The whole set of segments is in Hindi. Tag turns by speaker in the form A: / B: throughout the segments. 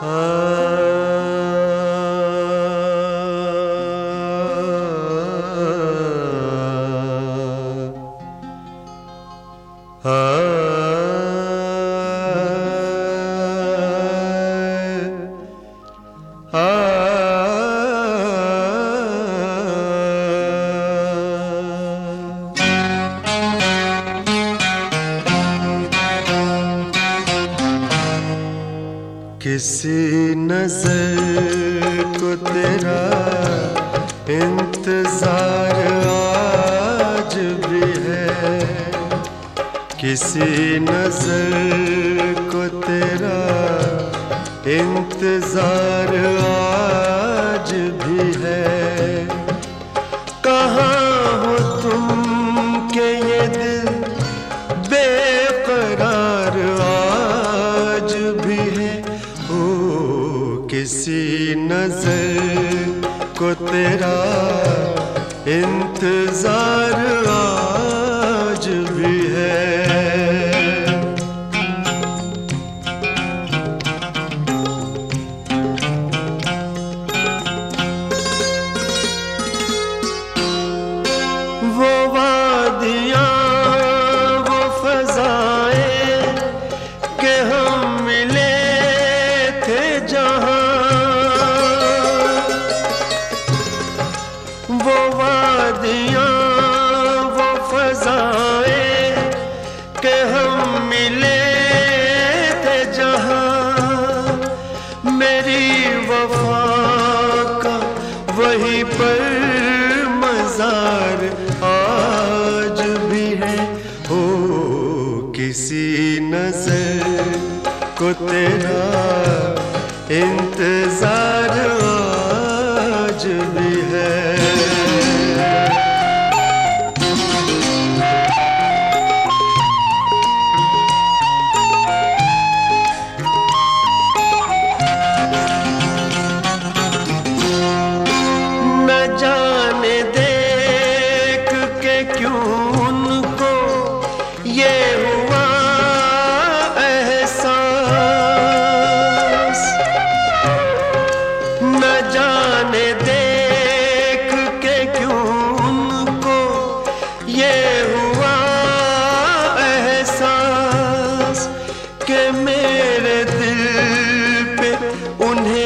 A: किसी नजर को तेरा इंतजार आज भी है, किसी नजर को तेरा इंतजार आज भी है। कहाँ हो तुम के ये दिल बेकरार आज भी है। किसी नजर को तेरा इंतजार आज भी है। वो वादियाँ वो फज़ाएं के हम मिले थे जहाँ, वो वादियाँ वो फज़ाएं के हम मिले थे जहाँ, मेरी वफ़ा का वहीं पर मज़ार आज भी है। हो किसी नज़र को तेरा इंतजार आज भी है। न जाने देख के क्यों उनको ये हुआ एहसास, न जाने देख के क्यों उनको ये हुआ एहसास कि मेरे दिल पे उन्हें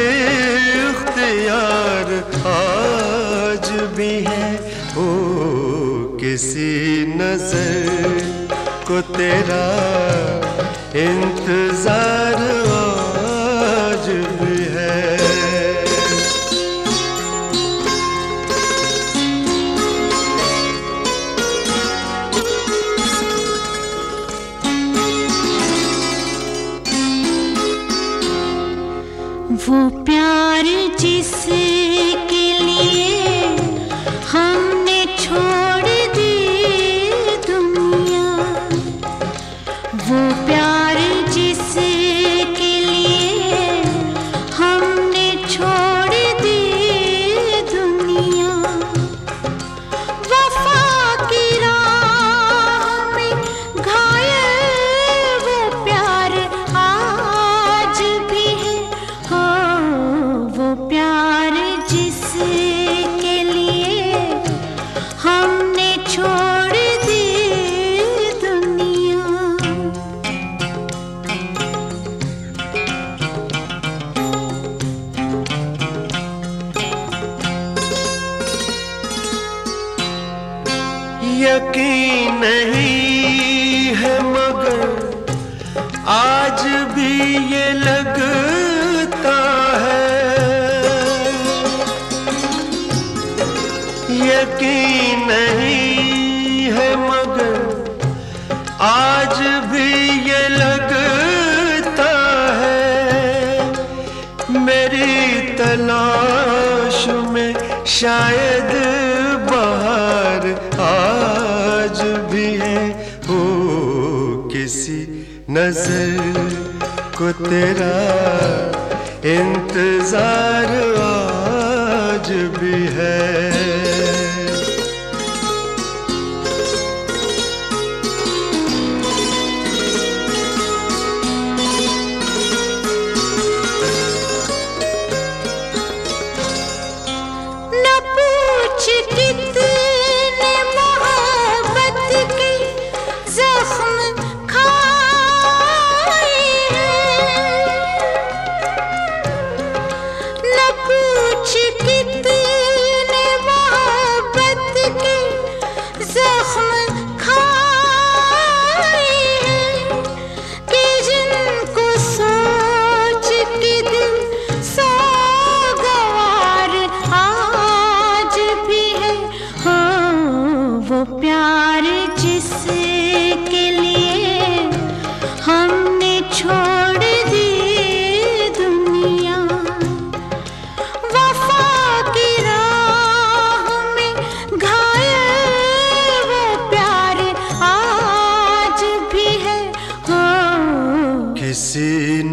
A: इख्तियार आज भी है। ओ किसी नजर को तेरा इंतजार आज भी है।
B: वो प्यार जिसके लिए हमने छोड़ दी दुनिया, वो प्यार जिसके लिए हमने छोड़ दी दुनिया, वफा की राह में घायल वो प्यार आज भी है। वो प्यार जिसके लिए हमने छोड़ दी दुनिया।
A: यकीन नहीं है मगर आज भी ये लगता है, यकीन नहीं है मगर आज भी ये लगता है, मेरी तलाश में शायद बहार आज भी है। हो किसी नजर को तेरा इंतजार आज भी है।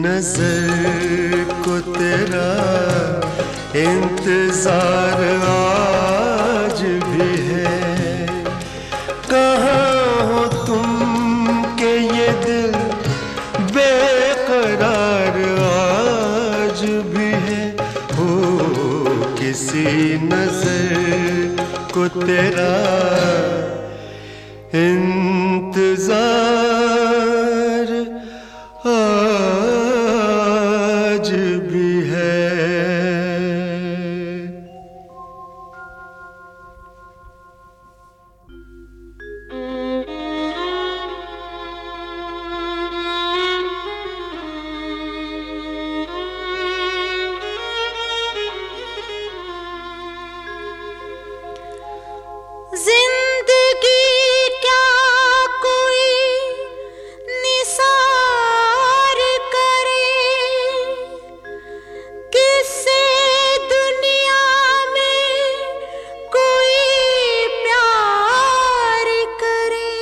A: नजर को तेरा इंतजार आज भी है। कहाँ हो तुम के ये दिल बेकरार आज भी है। हो किसी नजर को तेरा इंतजार आज भी है।
B: जिंदगी क्या कोई निसार करे, किससे दुनिया में कोई प्यार करे।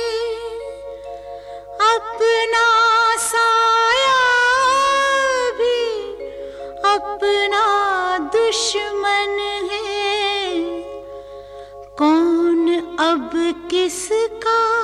B: अपना साया भी अपना दुश्मन है, कौन अब किसका